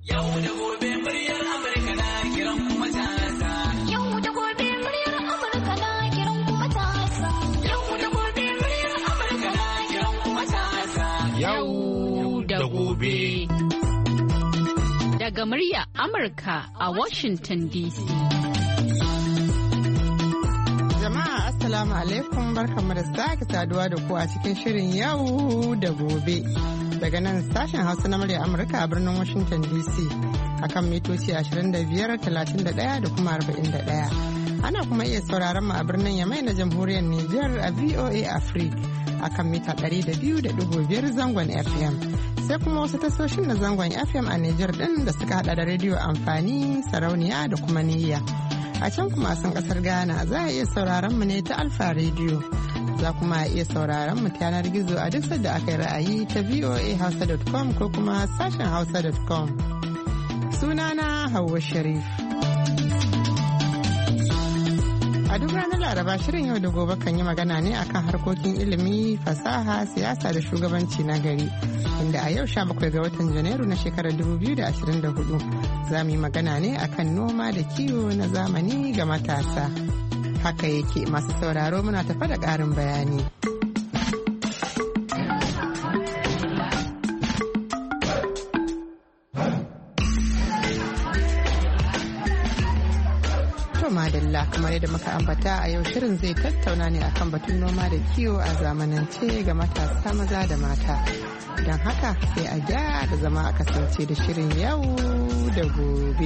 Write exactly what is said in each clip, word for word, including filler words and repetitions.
Yau da gobe muryar Amurka na kiran kuma matasa. Yau da gobe muryar Amurka na kiran kuma matasa. Yau da gobe muryar Amurka na kiran kuma matasa. Yau da gobe. Daga muryar Amurka a Washington D C. Jama'a Assalamu alaikum, barkamu da sake saduwa da ku a cikin shirin Yau da Gobe. Daga nan sashen Hausa na murya Amurka a birnin Washington D C akan mitoci ashirin da biyar, talatin da ɗaya da kuma arba'in da ɗaya. Ana kuma iya sauraron mu a birnin Yamai na Jamhuriyar Nijar a V O A Africa akan mita ɗari da biyu da ɗigo biyar zangon F M. Sai kuma wasu tasoshin na zangon F M a Nijar ɗin da suka hada da rediyo amfani, sarauniya da kuma niyya. A can kuma sun kasar Ghana za a iya sauraron mu ne ta Alfa Radio. Za kuma iya sauraron mu ta yanar gizo a duk sadda aka yi ra'ayi ta voa hausa dot com ko kuma sashen hausa dot com. Sunana Hauwa Sharif. A duk ranar Laraba shirin Yau da Gobe kan yi magana ne akan harkokin ilimi, fasaha, siyasa da shugabanci na gari. Inda a yau sha bakwai ga watan Janairu na shekarar dubu biyu da ashirin da hudu za mu yi magana ne akan noma da kiwo na zamani ga matasa. Haka yake, masu sauraro muna tafa da ƙarin bayani. Madalla, kamar yadda muka ambata a yau shirin zai tattauna ne akan batun noma da kiwo a zamanance ga matasa maza da mata. Don haka sai a gyara da zama a kasance da shirin Yau da Gobe.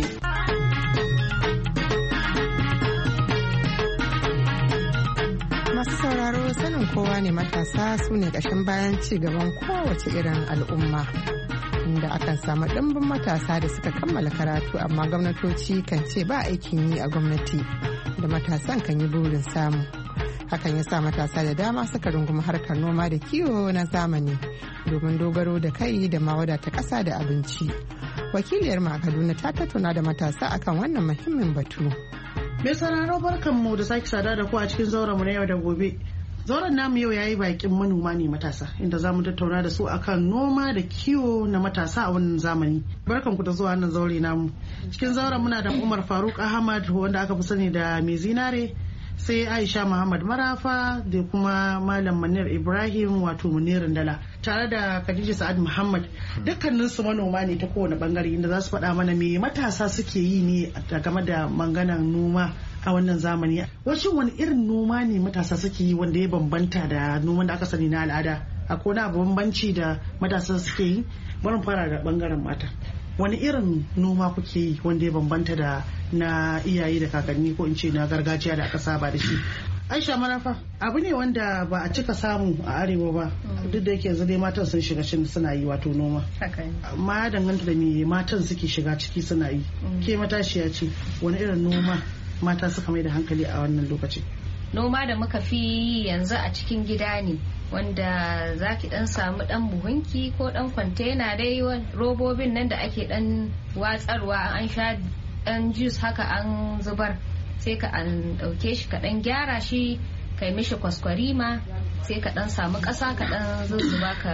Masu sauraro sanin kowa ne matasa su ne ƙashin bayan ci gaban kowace irin al'umma. Inda akan samu ɗimbin matasa da suka kammala karatu amma gwamnatoci kan ce ba aikin yi a gwamnati da matasan kan yi burin samu. Hakan ya sa matasa da dama suka rungumi harkar noma da kiwo na zamani domin dogaro da kai da ma wadata ƙasa da abinci. Wakiliyar mu a Kaduna ta tattauna da matasa akan wannan muhimmin batu. Mai sauraro barkanmu da sake sada da ku a cikin zauren mu na Yau da Gobe. Zauren namu yau yayi bakin manoma ne matasa inda zamu tattauna da su akan noma da kiwo na matasa a wannan zamani. Barkanku da zuwa wannan zaure namu. Cikin zauren muna da Umar Faruk Ahmad wanda aka fi sani da Mai Zinare, sai Aisha Muhammad Marafa da kuma Malam Manir Ibrahim wato Munirin Dala, tare da Khadija Sa'ad Muhammad. Dukkanin su manoma ne ta kowane bangare inda za su faɗa mana me matasa suke yi ne game da manganan noma a wannan zamani. Wacin wani irin noma ne matasa suke yi wanda ya bambanta da noman da aka sani na al'ada? Akwai wani abu bambanci da matasa suke yi? Bari fara da bangaren mata. Wani irin noma kuke yi wanda ya bambanta da na iyaye da kakanni ko in ce na gargajiya da aka saba da shi? Aisha Marafa, abu ne wanda ba a cika samu a arewa ba, duk da yake yanzu dai matan sun shiga cin suna yi wato noma. Amma ya danganta da me matan suke shiga ciki suna yi. Ke matashiya ce, wani irin noma mata suka mai da hankali a wannan lokaci? Noma da muka fi yanzu a cikin gida ne, wanda za ki dan samu dan buhunki ko dan kwantena dai robobin nan da ake dan watsarwa an sha dan juice haka an zubar, sai ka an dauke shi ka dan gyara shi kai mishi kwaskwarima, sai ka dan samu kasa ka dan zuzzuba ka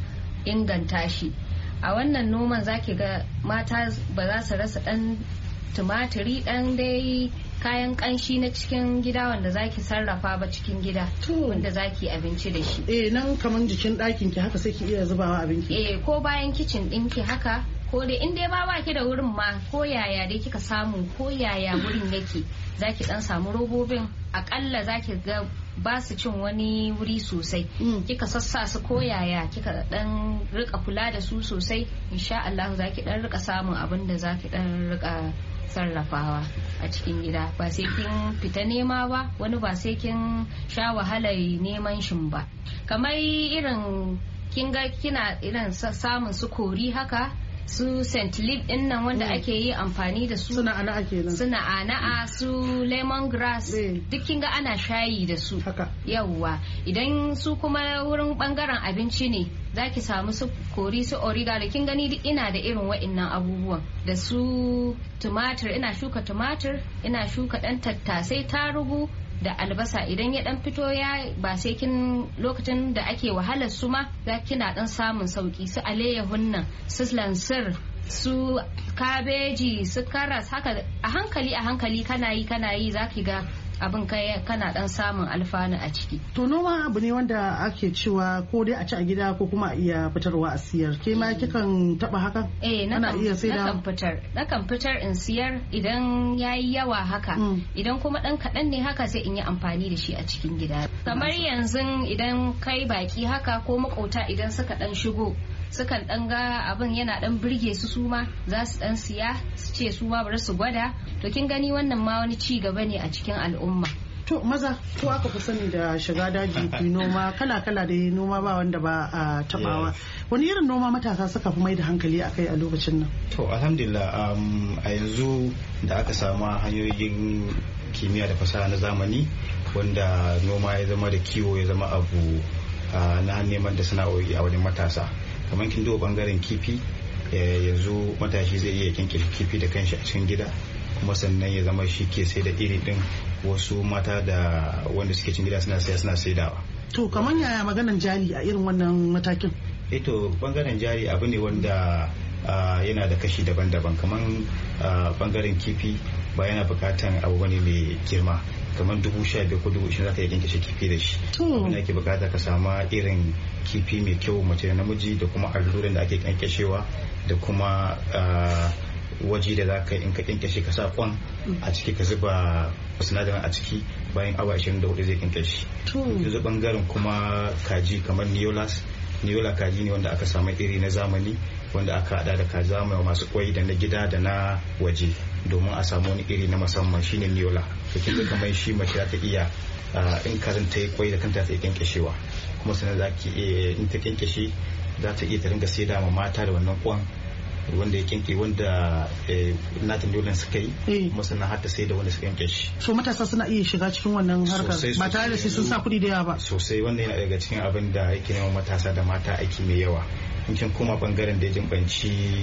inganta shi. A wannan noman zaki ga mata ba za su rasa dan tumatiri, dan dai kayan kanshi na cikin gida wanda zaki sarrafa ba cikin gida wanda zaki abinci da shi. Eh nan kaman jikin ɗakin ki haka sai ki iya zubawa abinci. Eh ko bayan kicin ɗinki haka, ko dai in dai ba baki da wurin ma ko yaya dai kika samu ko yaya wurin yake zaki dan samu robobin, akalla zaki ga ba su cin wani wuri sosai. Kika sassa su ko yaya kika dan rika kula da su sosai, insha Allah zaki dan rika samun abin da zaki dan rika sarrafawa a cikin gida, ba sai kin fita nema ba, wani ba sai kin sha wahalar neman shin ba. Kamar irin kin ga kina irin samun su kori haka, su Saint Leaf din nan wanda ake yi amfani da su, suna ana'a kenan, suna ana'a, su lemongrass, duk kin ga ana shayi da su. Yawwa, idan su kuma wurin bangaren abinci ne zaki samu su kori, su oregano, kin gani duk ina da irin wa'annan abubuwan, da su tumatir, ina shuka tumatir, ina shuka dan tattasai, tarugu da albasa. Idan ya dan fito ya ba sai kin lokacin da ake wahalar su ma za kina dan samun sauki, su alayyahun nan, su lansir, su kabeji su karas haka a hankali a hankali kana yi kana yi zaki ga abin kai kana dan samun alfanu a ciki. To noma abu ne wanda ake cewa ko dai a ci a gida ko kuma a iya fitarwa a siyar. Ke ma kikan taba haka? Eh na kan fitar. Na kan fitar in siyar idan yayi yawa haka. Mm. Idan kuma dan kadan ne haka sai in yi amfani da shi a cikin gida. Kamar yanzu idan kai baki haka ko makauta idan suka dan shigo sukan dan ga abin yana dan birge su suma za su dan siya su ce su ma bari su gwada. To kin gani wannan ma wani ci gaba ne a cikin al'umma. To maza ko aka fi sani da shiga daji ku noma kala kala da noma ba wanda ba a tabawa. Wani irin noma matasa suka fi mai da hankali akai a lokacin nan? To alhamdulillah um, a yanzu da aka samu hanyoyin kimiyya da fasaha na zamani wanda noma ya zama da kiwo ya zama abu uh, na neman da sana'o'i a wajen matasa. Kamar kin duba bangaren kifi yanzu matashi zai iya kinkiri kifi da kanshi a cikin gida kuma sannan ya zama shi ke sai da iri din wasu mata da wanda suke cin gida suna saya suna saidawa. To kamar yaya maganan jari a irin wannan matakin? Eh to bangaren jari abu ne wanda yana da kashi daban-daban kamar bangaren kifi ba yana bukatan abu bane mai girma kamar dubu sha biyar ko dubu ishirin zaka iya kinkashe kifi da shi. Abin da ake bukata ka sama irin kifi mai kyau mace da namiji da kuma alluran da ake kankashewa da kuma waje da za ka in ka kinkashe ka sa kwan a ciki ka zuba sinadarin a ciki bayan awa ashirin da hudu zai kinkashe. Yanzu bangaren kuma kaji kamar neolas neola kaji ne wanda aka samu iri na zamani wanda aka hada da kaza mai masu kwai da na gida da na waje domin a samu wani iri na musamman shine neola. To kin kamar shi mace za ta iya in karin ta yi kwai da kanta ta yi kinkashewa kuma sannan za ki iya in ta kinkashe za ta iya ta ringa saida ma mata da wannan kwan wanda ya kinke wanda natin dolan suka yi kuma sannan har ta sai da wanda suka yanke shi. So matasa suna iya shiga cikin wannan harkar ba tare da sai sun sa kuɗi da yawa ba. Sosai wannan yana daga cikin abin da yake neman matasa da mata aiki mai yawa. In kin koma bangaren da ya jimbanci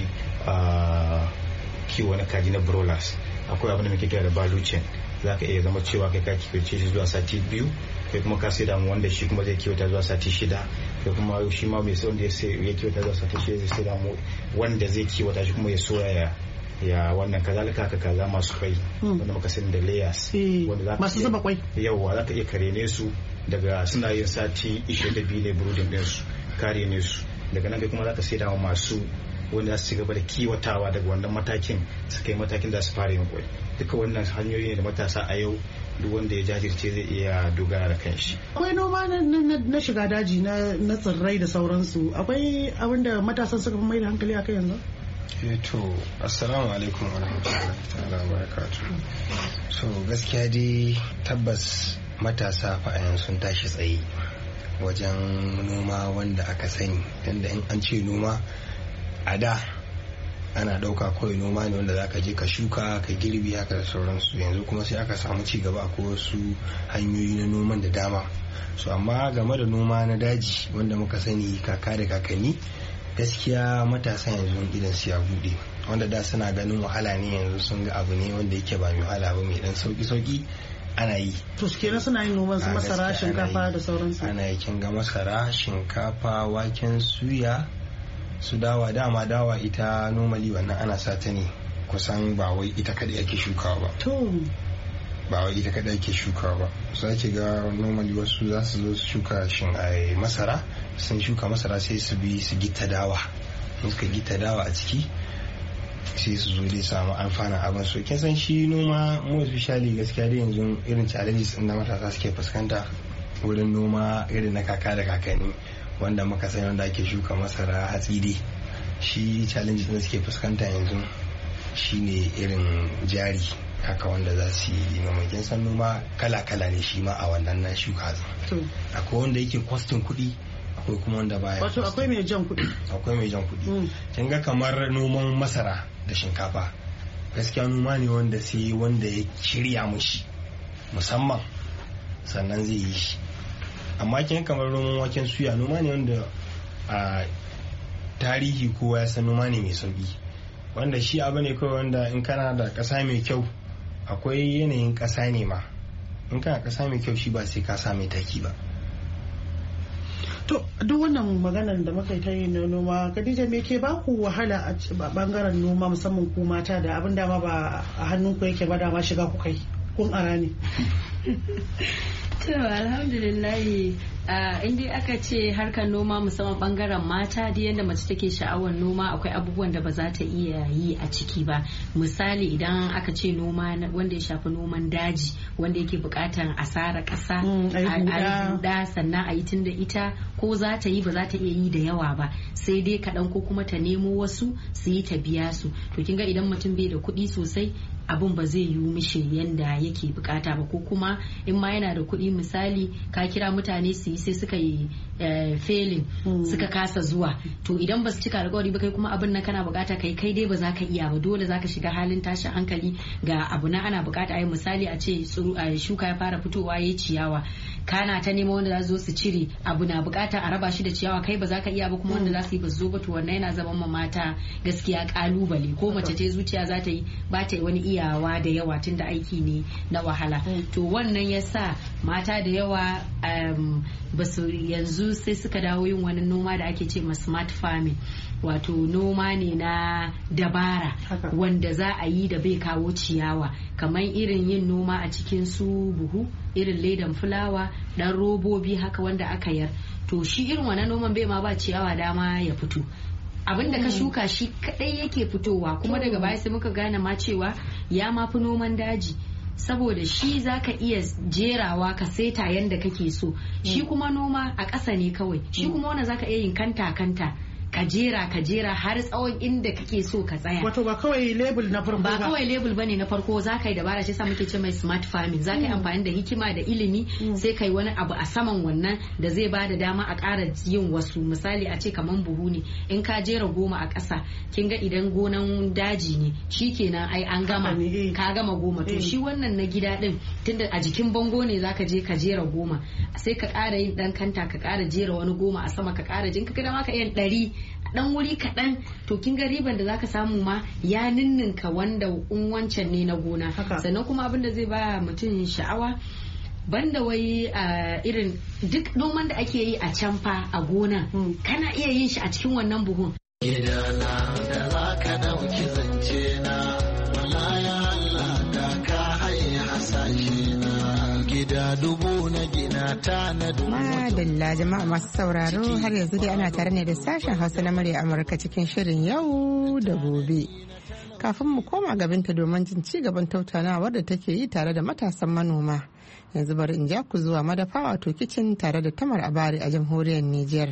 kiwo na kaji na broilers akwai abin da muke kira da balucin za ka iya zama cewa kai ka kiwace shi zuwa sati biyu kai kuma ka sai da mu wanda shi kuma zai kiwata zuwa sati shida kai kuma shi ma mai sai wanda ya kiwata zuwa sati shida zai sai da mu wanda zai kiwata shi kuma ya soya ya ya wannan kazalika ka kaza masu kwai wanda muka sani da layers wanda masu zuba kwai yawa za ka iya kare ne su daga suna yin sati ishirin da biyu ne brooding din su kare ne su daga nan kai kuma za ka sai da masu wanda za su ci gaba da kiwatawa daga wannan matakin su kai matakin da su fara yin kwai. Duka wannan hanyoyi ne da matasa a yau duk wanda ya jajirce zai iya dogara da kanshi. Akwai noma na shiga daji na tsirrai da sauransu akwai abin da matasan suka fi mai da hankali a kai yanzu? Eh to assalamu alaikum wa rahmatullahi ta'ala wa barakatuh. So gaskiya dai tabbas matasa fa a yanzu sun tashi tsaye wajen noma wanda aka sani tunda in an ce noma a da ana ɗauka kawai noma ne wanda zaka je ka shuka ka girbi haka da sauransu yanzu kuma sai aka samu ci gaba ko wasu hanyoyi na noman da dama. So amma game da noma na daji wanda muka sani kaka da kakanni gaskiya matasa yanzu idan su ya bude wanda da suna ganin wahala ne yanzu sun ga abu ne wanda yake ba mai wahala ba mai dan sauki sauki ana yi. To kenan suna yin noman su masara shinkafa da sauransu. Ana yi kin ga masara shinkafa waken suya su dawa dama dawa ita normally wannan ana sa ta ne kusan ba wai ita kadai ake shukawa ba. To ba wai ita kadai ake shukawa ba. Sai ki ga normally wasu za su zo su shuka shin ai masara sun shuka masara sai su bi su gita dawa in suka gita dawa a ciki sai su zo dai samu amfanin abin so kin san shi noma mu especially gaskiya dai yanzu irin challenges din da matasa suke fuskanta wurin noma irin na kaka da kakanni wanda muka sani wanda ake shuka masara hatsi dai shi challenges din suke fuskanta yanzu shine irin jari haka wanda za su yi noma kin san noma kala kala ne shi ma a wannan na shuka akwai wanda yake kwastin kuɗi akwai kuma wanda baya wato akwai mai jan kuɗi akwai mai jan kuɗi kin ga kamar noman masara da shinkafa gaskiya noma ne wanda sai wanda ya shirya mushi musamman sannan zai yi shi amma kin kamar noman waken suya noma ne wanda a tarihi kowa ya san noma ne mai sauki wanda shi abu ne kawai wanda in kana da ƙasa mai kyau akwai yanayin ƙasa ne ma in kana ƙasa mai kyau shi ba sai ka sa mai taki ba. To duk wannan maganar da muka yi ta yi na noma, Khadija me ke ba ku wahala a bangaren noma musamman ku mata da abin dama ba a hannun ku yake ba dama shiga ku kai kun ara ne? To alhamdulillahi in dai aka ce harkar noma musamman bangaren mata da yadda mace take sha'awar noma akwai abubuwan da ba za ta iya yi a ciki ba. Misali idan aka ce noma wanda ya shafi noman daji wanda yake bukatan asara kasa a yi huda sannan a yi tun da ita ko za ta yi ba za ta iya yi da yawa ba sai dai kaɗan ko kuma ta nemo wasu su yi ta biya su. To kin ga idan mutum bai da kuɗi sosai abun ba zai yi mishi yanda yake bukata ba, ko kuma in ma yana da kuɗi misali ka kira mutane su yi sai suka yi failing suka kasa zuwa, to idan ba su cika alƙawari ba kai kuma abin nan kana bukata kai kai dai ba za ka iya ba, dole za ka shiga halin tashin hankali ga abu na ana bukata a yi misali a ce shuka ya fara fitowa ya ciyawa kana ta nema wanda za su zo su cire abu na bukata a raba shi da ciyawa kai ba za ka iya ba kuma wanda za su yi ba su zo ba, to wannan yana zama ma mata gaskiya kalubale. Ko mace ce zuciya za ta yi ba ta yi wani iyawa da yawa tunda aiki ne na wahala, to wannan ya sa mata da yawa ba su yanzu sai suka dawo yin wani noma da ake ce ma smart farming, wato noma ne na dabara wanda za a yi da bai kawo ciyawa, kamar irin yin noma a cikin su buhu irin ledan fulawa dan robobi haka wanda aka yar, to shi irin wannan noman bai ma ba ciyawa dama ya fito, abin da ka shuka shi kadai yake fitowa. Kuma daga baya sai muka gane ma cewa ya mafi noman daji, saboda shi zaka iya jerawa ka saita yanda kake so, shi kuma noma a ƙasa ne kawai, shi kuma wannan zaka iya yin kanta kanta ka jera ka jera har tsawon inda kake so ka tsaya. Wato ba kawai label na farko ba. Ba kawai label bane na farko, za ka yi dabara, shi yasa muke ce mai smart farming. Za ka yi amfani da hikima da ilimi sai kai wani abu a saman wannan da zai ba da dama a ƙara yin wasu. Misali a ce kaman buhu ne, in ka jera goma a ƙasa kin ga idan gonan daji ne shikenan ai an gama ka gama goma. To shi wannan na gida din tunda a jikin bango ne zaka je ka jera goma sai ka ƙara yin dan kanta ka ƙara jera wani goma a sama ka ƙara jin ka ga ma ka yin ɗari dan wuri kaɗan, to kin ga riban da zaka samu ma ya ninninka wanda in wancan ne na gona. Sannan kuma abin da zai ba mutum sha'awa banda wai irin duk noman da ake yi a can fa a gona kana iya yin shi a cikin wannan buhun. Gidana da za ka ɗauki zance na wallahi Allah da ka haye hasashe na gida dubu na gina ta na dubu. Madalla jama'a masu sauraro, har yanzu dai ana tare ne da sashen Hausa na murya Amurka cikin shirin yau da gobe. Kafin mu koma gabinta domin jin ci gaban tattaunawar da take yi tare da matasan manoma. Yanzu bari in ja ku zuwa madafa wato kicin tare da Tamar Abari a jamhuriyar Nijar.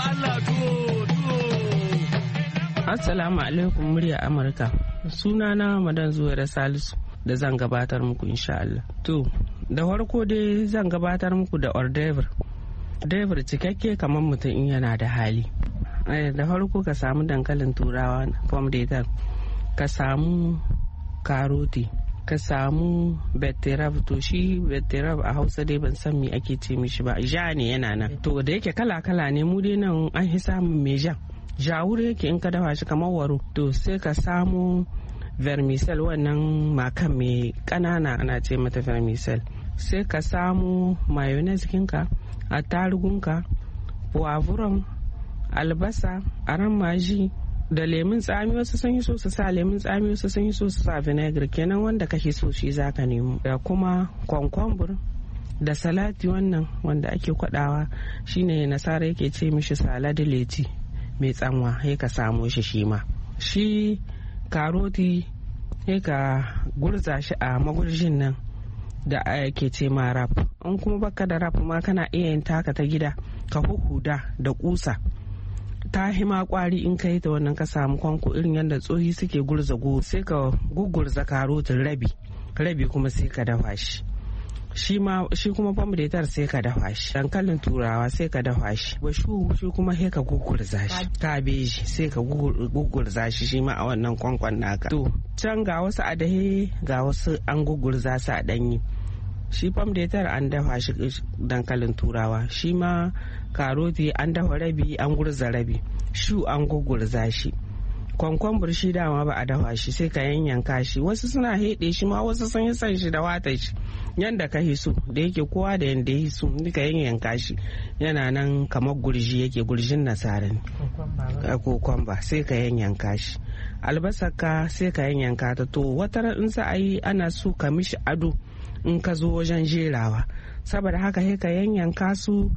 Assalamu alaikum murya Amurka. Sunana Madan Zuwaira Salisu da zan gabatar muku insha Allah. To, da farko dai zan gabatar muku da ordever. Ordever cikakke kamar mutum in yana da hali. Da farko ka samu dankalin turawa pom de terre, ka samu karoti, ka samu betterave. To shi betterave a Hausa dai ban san me ake ce mishi ba, ja ne yana nan. To da yake kala kala ne, mu dai nan an hi samun mai jan. Jawur yake in ka dafa shi kamar waro. To sai ka samu vermicell, wannan makan mai kanana ana ce mata vermicell. Sai ka samu mayonnaise kinka, attarugunka, poivron, albasa, aran maji da lemun tsami. Wasu sun yi so su sa lemun tsami, wasu sun yi so su sa vinegar, kenan wanda kake so shi zaka nemo. Da kuma kwankwambur da salati, wannan wanda ake kwadawa shine nasara yake ce mishi salad leti mai tsanwa, sai ka samu shi shi ma. Shi karoti sai ka gurza shi a magurjin nan da ake ce ma rap. In kuma baka da rap ma kana iya yin taka ta gida ka huhuda da kusa, ta hima kwari in ka yi ta wannan. Ka samu kwanko irin yadda tsohi suke gurza go, sai ka gugurza karotin rabi rabi kuma sai ka dafa shi. Shi ma shi kuma pom de terre sai ka dafa shi. Dankalin turawa sai ka dafa shi. Bashu shi kuma sai ka gugurza shi. Kabeji sai ka gugurza shi shi ma a wannan kwankwan naka. To can ga wasu a dahe ga wasu an gugurza su a danyi. Shi pom de terre an dafa shi dankalin turawa, shi ma karoti an dafa rabi an gurza rabi, shu an gugurza shi, kwankwambur shi dama ba a dafa shi sai ka yanyanka shi, wasu suna heɗe shi ma, wasu sun yi son shi da wata shi yanda ka hiso, da yake kowa da yanda ya hiso duka yanyanka shi yana nan kamar gurji yake, gurjin nasara ne kokwamba, sai ka yanyanka shi. Albasar ka sai ka yanyanka ta, to wata in za a yi ana so ka mishi ado in ka zo wajen jerawa, saboda haka sai ka yanyanka su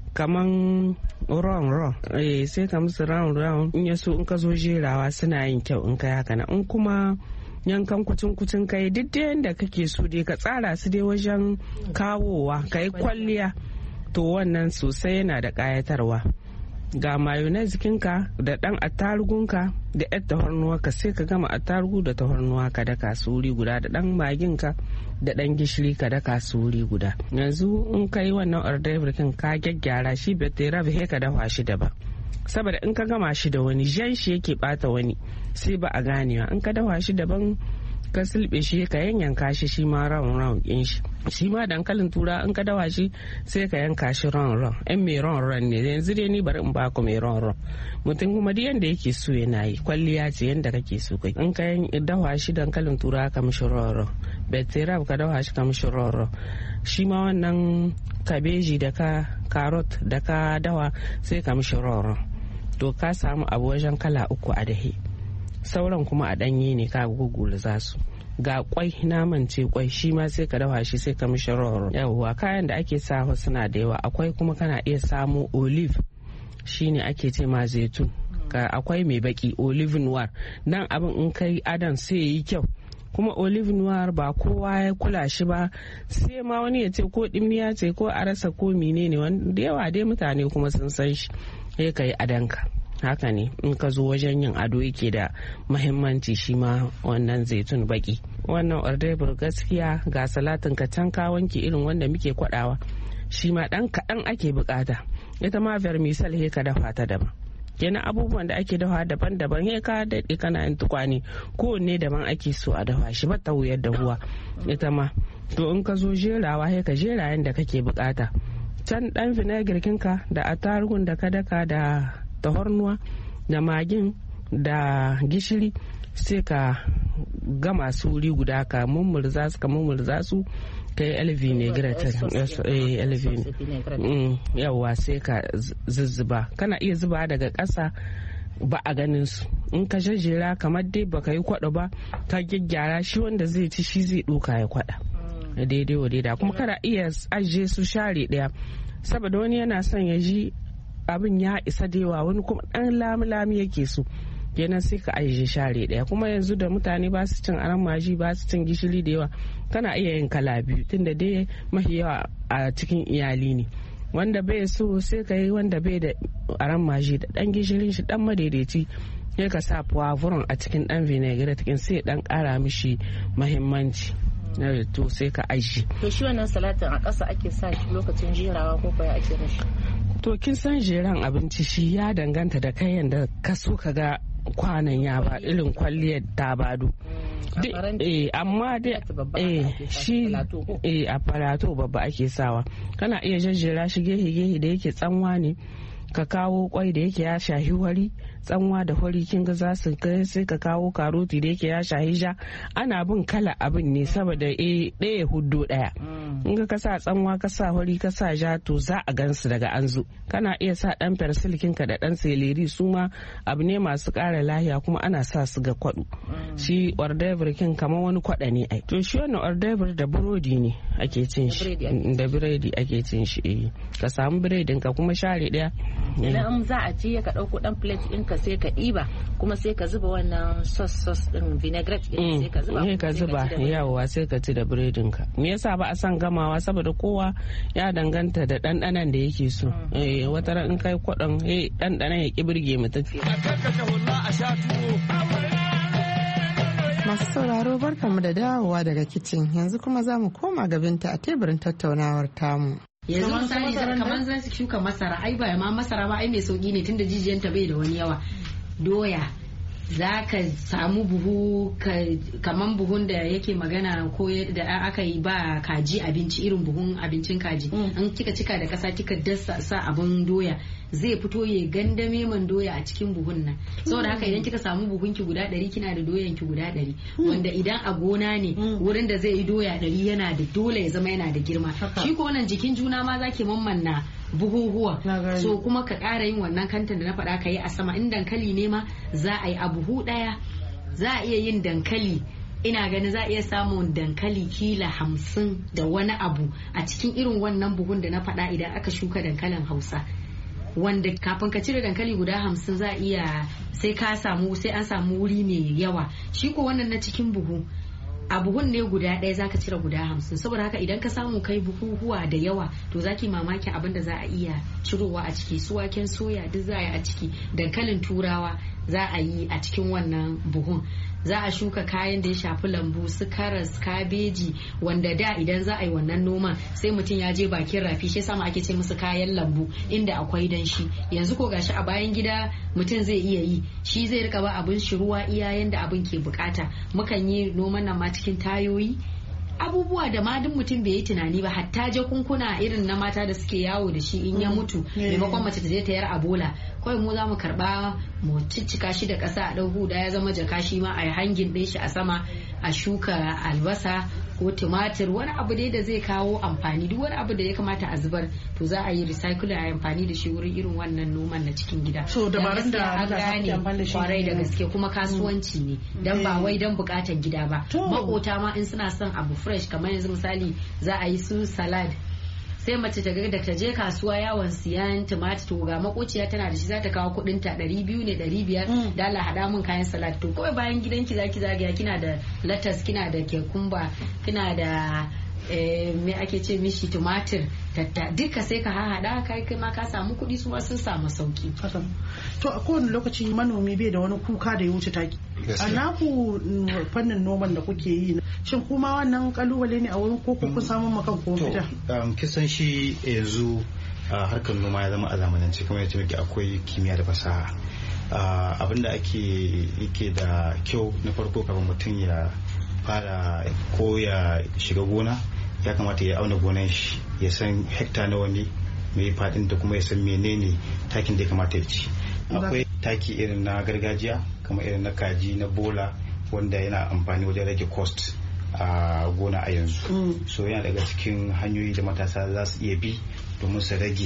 kaman ron ron eh sai ka musu round round, in ya so in ka zo jerawa suna yin kyau in kai haka na. In kuma yankan kucin kucin kai duk da yanda kake so dai ka tsara su dai wajen kawowa kai kwalliya, to wannan sosai yana da kayatarwa. Ga mayonnaise kinka da dan attarugunka da yar tahornuwa ka, sai ka gama attarugu da tahornuwa ka daka su wuri guda, da dan maginka da dan gishiri ka daka su wuri guda. Yanzu in kai wannan ordebur kin ka gyaggyara shi, betterave he ka dafa shi daban, saboda in ka gama shi da wani jan shi yake bata wani sai ba a ganewa. In ka dafa shi daban ka silbe shi ka yanyanka shi shi ma round round din shi. Shi ma dankalin tura in ka dawa shi sai ka yanka shi round round, yan mai round round ne. Yanzu dai ni bari in baku mai round round, mutum kuma duk yanda yake so yana yi, kwalliya ce yanda kake so kai. In ka dawa shi dankalin tura ka mishi round round, betterave ka dawa shi ka mishi round round, shi ma wannan kabeji da ka carrot da ka dawa sai ka mishi round round. To ka samu abu wajen kala uku a dahe, sauran kuma a danye ne ka gugula za su. Ga kwai, naman ce kwai, shi ma sai ka dafa shi sai ka mishi roro. Yawwa kayan da ake sa suna da yawa. Akwai kuma kana iya samu olive, shine ake ce ma zaitun. Akwai mai baki olive noir, nan abin in kai adan sai yi kyau. Kuma olive noir ba kowa ya kula shi ba, sai ma wani ya ce ko dimniya ce ko a rasa ko menene, wanda yawa dai mutane kuma sun san shi, sai ka yi adanka. Haka ne in ka zo wajen yin ado yake da mahimmanci shi ma wannan zaitun baki. Wannan ordebur gaskiya ga salatin ka can ka wanke irin wanda muke kwadawa, shi ma dan kaɗan ake bukata. Ita ma vermicell he ka dafa ta daban. Kenan abubuwan da ake dafa daban-daban, he ka daɗe kana yin tukwane kowanne daban ake so a dafa shi, ba ta wuyar dahuwa ita ma. To in ka zo jerawa he ka jera yanda kake bukata. Can dan vinegar kinka da attarugun da ka daka da tahornuwa da magin da gishiri sai ka gama su wuri guda, ka mummurza su ka mummurza su ka yi elvi ne yawa sai ka zuzzuba. Kana iya zuba daga ƙasa ba a ganin su, in ka jajjera kamar dai baka yi kwaɗo ba ka gyaggyara shi, wanda zai ci shi zai ɗuka ya kwaɗa daidai wa daidai. Kuma kana iya ajiye su share ɗaya, saboda wani yana son ya ji abin ya isa da yawa, wani kuma dan lami-lami yake so, kenan sai ka ajiye share daya. Kuma yanzu da mutane ba su cin aran maji, ba su cin gishiri da yawa, kana iya yin kala biyu, tunda dai mafi yawa a cikin iyali ne. Wanda bai so sai ka yi wanda bai da aran maji da dan gishirin shi dan madaidaici, sai ka sa poivron a cikin dan vinegar cikin, sai dan kara mishi mahimmanci. To sai ka ajiye. To shi wannan salatin a ƙasa ake sa shi lokacin jerawa ko kai ake mishi? To kin san jeran abinci shi ya danganta da kayan da ka so ka ga kwanan ya ba, irin kwalliyar ta bado. Eh amma dai eh shi eh a falato babba ake sawa. Kana iya jajjera shi gehe gehe da yake tsanwa ne, ka kawo kwai da yake ya shahi wari, tsanwa da hori kin ga za su kai, sai ka kawo karoti da yake ya shahi ja. Ana bin kala abin ne saboda eh ɗaya hudu ɗaya. In ka sa tsanwa ka sa hori ka sa ja, to za a gansu daga an zo. Kana iya sa dan persilkin ka da dan seleri, su ma abu ne masu ƙara lahiya, kuma ana sa su ga kwado. Shi ordebur kin kamar wani kwada ne ai. To shi wannan ordebur da burodi ne ake cin shi, da biredi ake cin shi. Eh ka samu biredin ka kuma share ɗaya. Idan in za a ci ka ɗauko ɗan plate ɗinka sai ka ɗiba, kuma sai ka zuba wannan sauce sauce ɗin vinaigrette ɗin sai ka zuba. Sai ka zuba yawa sai ka ci da biredin ka. Me yasa ba a san gamawa? Saboda kowa ya danganta da ɗanɗanon da yake so. Eh wata ran in kai kwaɗon eh ɗanɗanon ya ƙi birge mutum. Masu sauraro barkanmu da dawowa daga kicin, yanzu kuma za mu koma ga Binta a teburin tattaunawar tamu. Yanzu misali kamar zan shuka masara, ai ba ma masara ba ai mai sauki ne tunda jijiyanta bai da wani yawa. Doya za ka samu buhu kaman buhun da yake magana ko da aka yi ba kaji abinci, irin buhun abincin kaji an kika cika da kasa kika dasa sa abin doya zai fito ya gandame man doya a cikin buhun nan. Saboda haka idan kika samu buhun ki guda ɗari kina da doyan ki guda ɗari, wanda idan a gona ne wurin da zai yi doya ɗari yana da dole ya zama yana da girma. Shi ko wannan jikin juna ma zaki mammanna buhuhuwa, so kuma ka ƙara yin wannan kantan da na faɗa ka yi a sama. In dankali ne ma za a yi a buhu ɗaya za a iya yin dankali, ina ganin za a iya samun dankali kila hamsin da wani abu a cikin irin wannan buhun da na faɗa idan aka shuka dankalin Hausa, wanda kafin ka cire dankali guda hamsin za a iya sai ka samu sai an samu wuri mai yawa. Shi ko wannan na cikin buhu a buhun ne guda ɗaya zaka cire guda hamsin, saboda haka idan ka samu kai buhuhuwa da yawa to zaki mamaki abin da za a iya cirowa a ciki. Su waken soya duk za a yi a ciki, dankalin turawa za a yi a cikin wannan buhun. Za a shuka kayan da ya shafi lambu, su karas, kabeji, wanda da idan za a yi wannan noman sai mutum ya je bakin rafi, shi sama ake ce musu kayan lambu inda akwai danshi. Yanzu ko gashi a bayan gida mutum zai iya yi, shi zai rika ba abin shi ruwa iya yanda abin ke bukata. Mukan yi noman nan ma cikin tayoyi, abubuwa da ma duk mutum bai yi tunani ba, hatta jakunkuna irin na mata da suke yawo da shi in ya mutu maimakon mace ta je ta yar a bola, kawai mu za mu karba mu ciccika shi da ƙasa a ɗau huda ya zama jaka, shi ma a yi hangin ɗin shi a sama, a shuka albasa ko tumatir, wani abu dai da zai kawo amfani. Duk wani abu da ya kamata a zubar to za a yi recycling, a yi amfani da shi wurin irin wannan noman na cikin gida. So dabarun da an gane kwarai da gaske, kuma kasuwanci ne dan ba wai dan bukatan gida ba. Makota ma in suna son abu fresh, kamar yanzu misali za a yi su salad, sai mace ta ga da ta je kasuwa yawon siyan tumatir, to ga makociya tana da shi za ta kawo kudin ta ɗari biyu ne ɗari biyar da Allah hada mun kayan salad. To kawai bayan gidanki zaki zagaya kina da lettuce, kina da cucumber, kina da me ake ce mishi tumatir, tatta duka sai ka haɗa kai kai ma ka samu kuɗi, su ma sun samu sauki. To a kowane lokaci manomi bai da wani kuka da ya wuce taki. A naku fannin noman da kuke yi, shin kuma wannan kalubale ne a wurin ko kun samu makan ko fita? To kisan shi yanzu harkar noma ya zama a zamanance, kamar yadda muke akwai kimiyya da fasaha. Abinda ake yake da kyau na farko kafin mutum ya fara ko ya shiga gona, ya kamata ya auna gonan shi, ya san hekta nawa ne mai fadin da kuma ya san menene takin da ya kamata ya ci. Akwai taki irin na gargajiya kamar irin na kaji na bola, wanda yana amfani wajen rage cost a gona a yanzu. So yana daga cikin hanyoyi da matasa za su iya bi domin su rage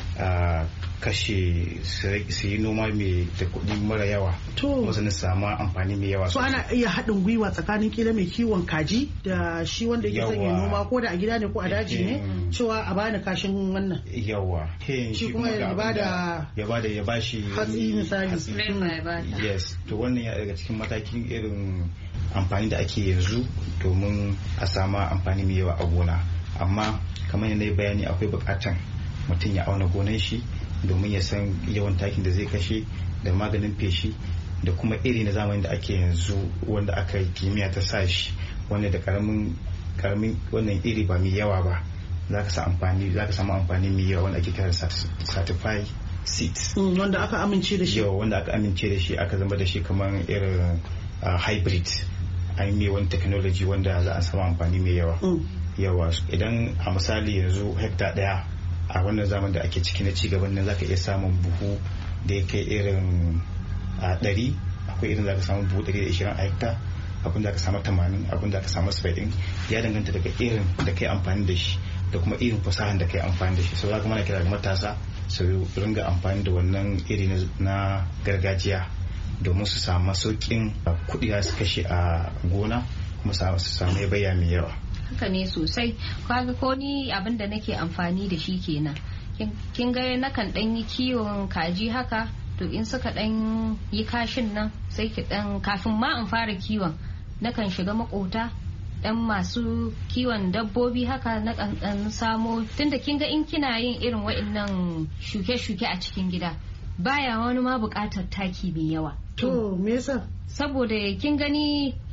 kashe su yi noma mai da kuɗi mara yawa, wasu na samu amfani mai yawa. So ana iya haɗin gwiwa tsakanin kila mai kiwon kaji da shi wanda yake son ya noma, ko da a gida ne ko a daji ne, cewa a bani kashin wannan yawa shi kuma ya bada ya bada ya bashi hatsi misali. Yes, to wannan ya daga cikin matakin irin amfani da ake yanzu domin a samu amfani mai yawa a gona. Amma kamar yadda bayani, akwai bukatan mutum ya auna gonan shi domin ya san yawan takin da zai kashe da maganin feshi da kuma iri na zamani da ake yanzu wanda aka yi kimiyya ta sa shi, wanda da karamin karamin wannan iri ba mai yawa ba za ka samu amfani za ka samu amfani mai yawa, wanda ake kira certified seeds, wanda aka amince da shi yawa wanda aka amince da shi aka zama da shi kamar irin hybrid, an yi wani technology wanda za a samu amfani mai yawa. Yawa idan a misali yanzu hekta daya a wannan zaman da ake ciki na cigaban nan zaka iya samun buhu da ya kai irin a ɗari, akwai irin zaka samu buhu ɗari da ishirin a hekta, abin da ka samu tamanin, abin da ka samu saba'in, ya danganta daga irin da kai amfani da shi da kuma irin fasahan da kai amfani da shi. Sau zaka mana kira ga matasa su ringa amfani da wannan iri na gargajiya domin su samu sauƙin kuɗi da su kashe a gona, kuma su samu yabaya mai yawa. Haka ne sosai, kaga ko ni abin da nake amfani da shi kenan. Kin ga nakan dan yi kiwon kaji haka, to in suka dan yi kashin nan sai ki dan, kafin ma in fara kiwon nakan shiga makota dan masu kiwon dabbobi haka na dan samo, tunda kin ga in kina yin irin wa'annan shuke-shuke a cikin gida baya wani ma bukatar taki mai yawa. To me yasa? Saboda kin gani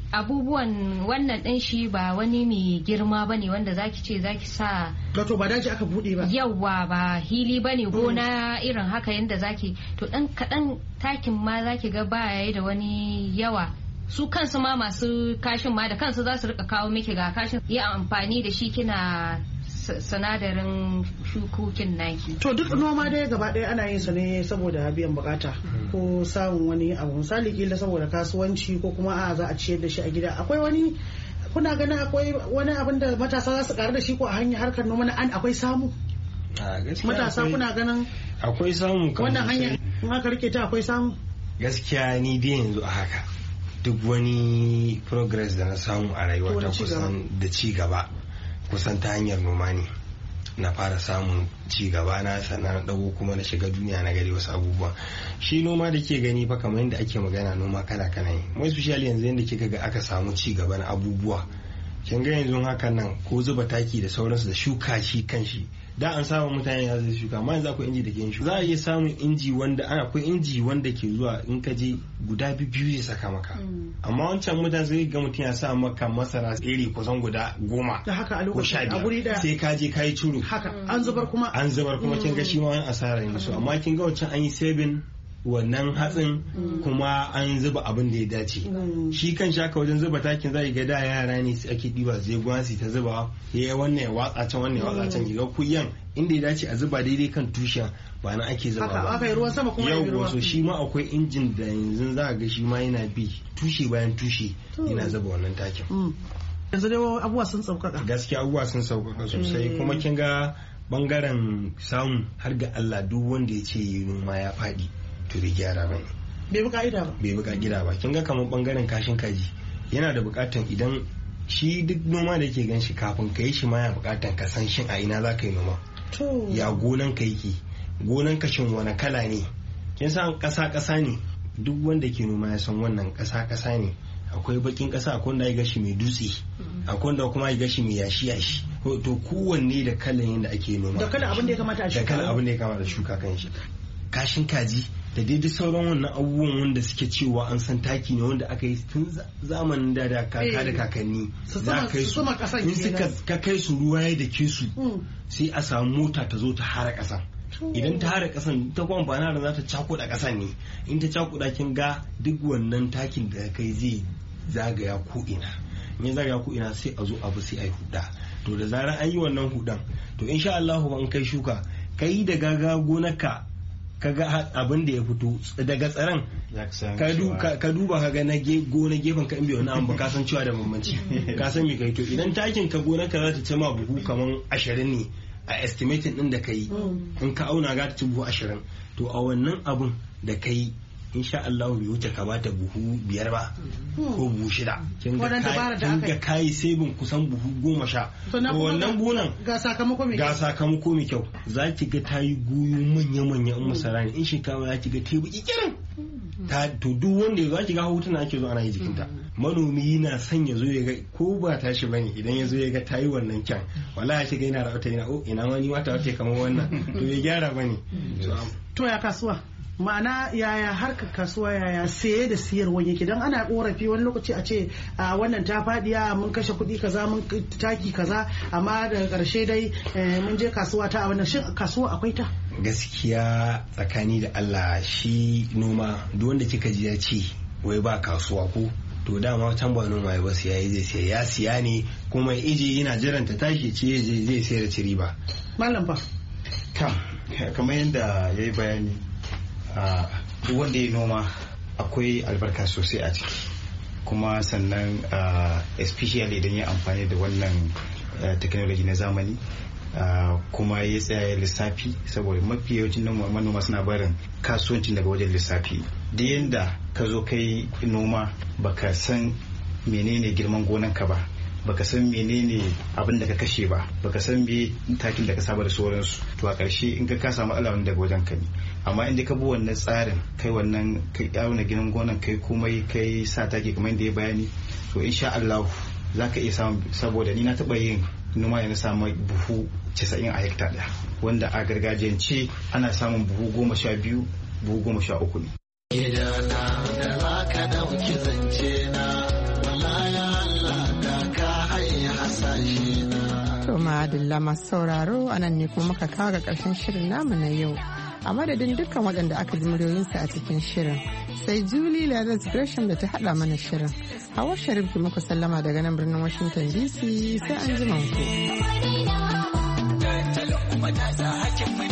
abubuwan wannan din shi ba wani mai girma bane wanda zaki ce zaki sa wato ba daji aka bude ba yawa ba hili bane gona irin haka yanda zaki to dan kadan takin ma zaki ga ba yayi da wani yawa su kansu ma masu kashin ma da kansu za su rika kawo miki ga kashin yi amfani da shi kina sinadarin shukokin naki. To duk noma dai gaba ɗaya ana yin sa ne saboda biyan bukata ko samun wani abu misali kila saboda kasuwanci ko kuma a za a ciyar da shi a gida akwai wani kuna ganin akwai wani abin da matasa za su karu da shi ko a hanyar harkar noma an akwai samu matasa kuna ganin akwai samu wannan hanyar in aka rike ta akwai samu gaskiya ni dai yanzu a haka duk wani progress da na samu a rayuwa ta kusan da ci gaba kusan ta hanyar noma ne na fara samun ci gaba na sannan na dago kuma na shiga duniya na gari wasu abubuwa shi noma da ke gani fa kamar yadda ake magana noma kala kala ne more especially yanzu yadda kika ga aka samu ci gaba na abubuwa kin ga yanzu hakan nan ko zuba taki da sauransu da shuka shi kan shi da an samu mutane ya zai shuka amma yanzu akwai inji da ke yin shuka za a iya samun inji wanda ana akwai inji wanda ke zuwa in ka je guda biyu zai saka maka amma wancan mutane sai ga mutum ya sa maka masara iri kusan guda goma da haka a lokacin a guri daya sai ka je ka yi curu haka an zubar kuma an zubar kuma kin ga shi ma wani asara ne so amma kin ga wancan an yi saving wannan hatsin kuma an zuba abin da ya dace shi kan shaka wajen zuba takin zai ga da yara ne su ake diba zai gwasi ta zuba ya wannan ya watsa can wannan ya watsa can kiga kuyan inda ya dace a zuba daidai kan tushen ba na ake zuba ba aka yi ruwan sama kuma yau wasu shi ma akwai injin da yanzu za ga shi ma yana bi tushe bayan tushe yana zuba wannan takin yanzu dai abubuwa sun sauƙaƙa gaskiya abubuwa sun sauƙaƙa sosai kuma kin ga bangaren samu har ga Allah duk wanda ya ce noma ya faɗi to bai gyara ba bai bi ka'ida ba bai bi ka'ida ba kin ga kamar bangaren kashin kaji yana da bukatan idan shi duk noma da yake gan shi kafin ka yi shi ma ya bukatan ka san shin a ina za ka yi noma ya gonan ka yake gonan ka shin wani kala ne kin san kasa kasa ne duk wanda ke noma ya san wannan kasa kasa ne akwai bakin kasa akwai wanda ya gashi mai dutse akwai wanda kuma ya gashi mai yashi yashi to kowanne da kalan yadda ake noma da kalan abin da ya kamata a shuka da kalan abin da ya kamata a shuka kan shi kashin kaji da daidai sauran wannan abubuwan wanda suke cewa an san taki ne wanda aka yi tun zamanin da da kaka da kakanni za kai su in suka ka kai su ruwa ya da ke su sai a samu mota ta zo ta hara kasan idan ta hara kasan ta kuma ba na za ta cakuɗa kasan ne in ta cakuɗa kin ga duk wannan takin da kai zai zagaya ko ina in ya zagaya ko ina sai a zo abu sai a yi huda to da zarar an yi wannan hudan to insha Allah ban kai shuka kai da gaga gonarka kaga abin da ya fito daga tsaron ka duba ka ga na gona gefen ka in bai wani abu ba ka san cewa da bambanci ka san me kai to idan takin ka gona ka za ta ci ma buhu kaman ashirin ne a estimating din da ka yi in ka auna ga ta ci buhu ashirin to a wannan abun da ka yi insha Allah bai wuce ka bata buhu biyar ba ko buhu shida kin ga kai sebin kusan buhu goma sha to wannan gonan ga sakamako mai ga sakamako mai kyau zaki ga tayi goyo manya manya in masara ne in shekara zaki ga tebu ikirin ta to duk wanda ya zaki ga hotuna ake zo ana yi jikinta manomi yana son ya zo ya ga ko ba tashi bane idan ya zo ya ga tayi wannan kyan wallahi shi ga yana rawata yana oh ina ma ni mata wace kamar wannan to ya gyara bane to ya kasuwa ma'ana yaya harkar kasuwa yaya saye da siyarwa yake don ana korafi wani lokaci a ce a wannan ta fadiya mun kashe kuɗi kaza mun taki kaza amma daga ƙarshe dai mun je kasuwa ta wannan shin kasuwa akwai ta gaskiya tsakani da Allah shi noma duk wanda kika ji ya ce wai ba kasuwa ko to dama can ba noma ya basu yayi zai siya ya siya ne kuma ije yana jiran ta tashi ce zai sayar da ci riba mallam fa kamar yadda yayi bayani duk wanda ya noma akwai albarka sosai a ciki kuma sannan especially idan ya amfani da wannan technology na zamani kuma ya tsaya lissafi saboda mafi yawancin manoma suna barin kasuwancin daga wajen lissafi da yadda ka zo kai noma baka san menene girman gonanka ba baka san menene abin da ka kashe ba baka san me takin da ka saba da sauransu to a ƙarshe in ka kasa matsala wani daga wajen ka ne amma inda ka bi wannan tsarin kai wannan kai auna ginin gonan kai komai kai sa taki kamar yadda ya bayani to insha Allah za ka iya samu saboda ni na taɓa yin noma ya na samu buhu casa'in a hekta ɗaya wanda a gargajiyance ana samun buhu goma sha biyu buhu goma sha uku ne. Gidana da za ka ɗauki zance na Madalla masu sauraro a nan ne kuma muka kawo ga ƙarshen shirin namu na yau. A madadin dukkan waɗanda aka ji muryoyinsu a cikin shirin. Sai Julie Lazarus Gresham da ta haɗa mana shirin. Hawa Sharif ki muku sallama daga nan birnin Washington D C sai an ji ku.